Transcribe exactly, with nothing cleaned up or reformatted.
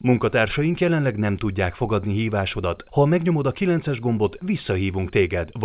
Munkatársaink jelenleg nem tudják fogadni hívásodat. Ha megnyomod a kilences gombot, visszahívunk téged.